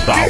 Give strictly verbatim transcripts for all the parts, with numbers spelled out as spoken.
total.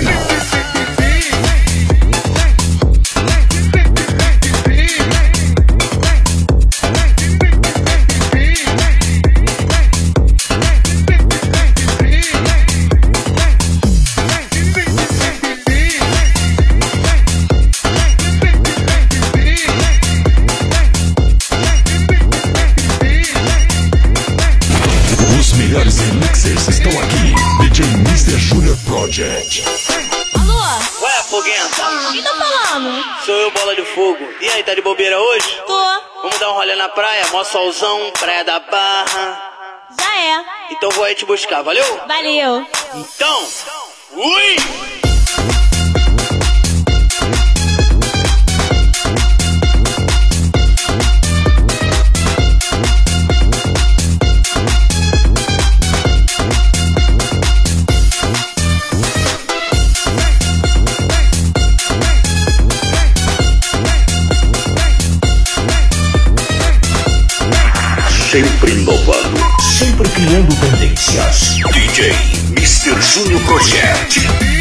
Os melhores remixes estão aqui. D J mister Junior Project. Alô? Ué, foguenta? Quem tá falando? Sou eu, Bola de Fogo. E aí, tá de bobeira hoje? Tô. Vamos dar um rolê na praia? Mó solzão, praia da Barra. Já é. Então vou aí te buscar, valeu? Valeu. Então, ui! Sempre inovando, sempre criando tendências. D J mister Junior Project.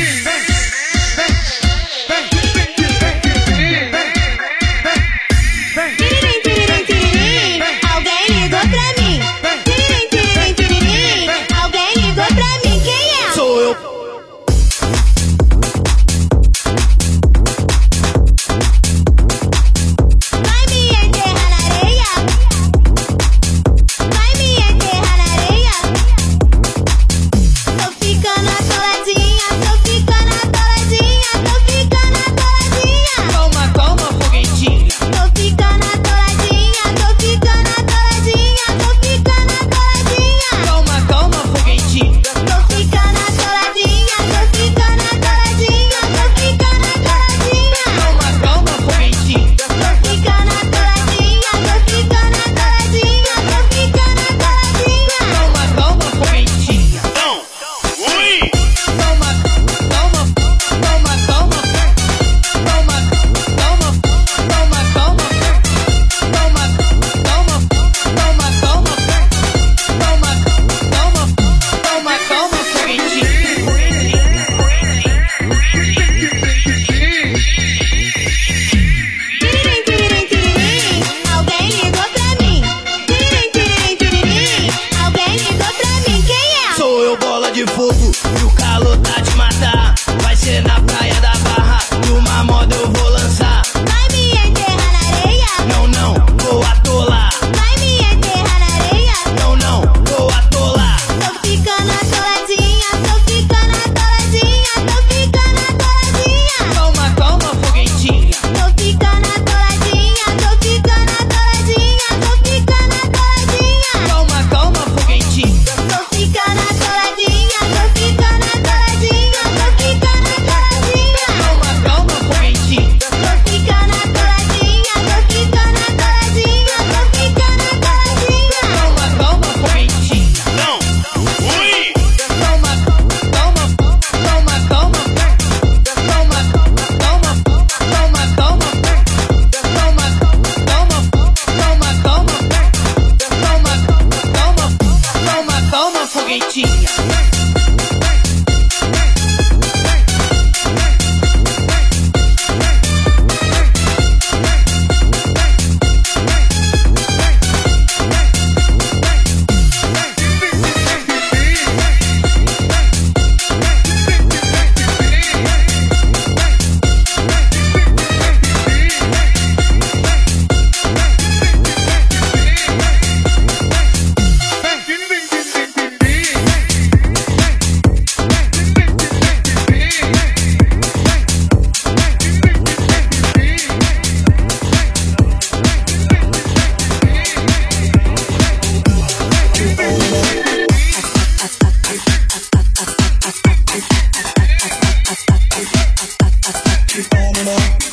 Tiririm, tiririm, tiririm, alguém ligou pra mim. Tiririm, tiririm, tiririm, alguém ligou pra mim. Quem é? Sou eu. Vai me enterrar na areia? Vai me enterrar na areia? Tô ficando atoladinha, tô ficando atoladinha, tô ficando atoladinha. Calma, calma, foguetinha. Tô ficando atoladinha, tô ficando atoladinha, tô ficando atoladinha. Calma, calma, foguetinha. Tô ficando atoladinha, tô ficando atoladinha, tô ficando atoladinha. Calma, calma, foguetinha. Tô ficando atoladinha, tô ficando atoladinha, tô ficando atoladinha. Calma, calma, foguetinha. Então, ui! Calma, calma, calma, calma. Calma, calma, calma, calma. Calma, calma, calma, calma. Calma, calma, calma, calma, foguetinha. Tiririm, tiririm, tiririm, alguém ligou pra mim. Tiririm, tiririm, tiririm, alguém ligou pra mim. Quem é? Sou eu, Bola de Fogo, e o calor tá de matar. Vai ser na praia da Barra, e uma moda eu vou lançar. Vai me enterrar na areia? Não, não, vou atolar. Vai me enterrar na areia? Não, não, vou atolar. Tô ficando atoladinha, tô ficando atoladinha, tô ficando atoladinha. Calma, calma, foguetinha. Tô ficando atoladinha, tô ficando atoladinha, tô ficando atoladinha. Calma, calma, foguetinha. Tô ficando atoladinha, tô ficando atoladinha, tô ficando atoladinha. Calma, calma, foguetinha. Tô ficando atoladinha, tô ficando atoladinha, tô ficando atoladinha. Calma, calma, foguetinha. Não, ui! Calma, calma, calma, calma. Calma, calma, calma, calma. Calma, calma, calma, calma. Calma, calma, calma, calma, foguetinha. Keep on it up.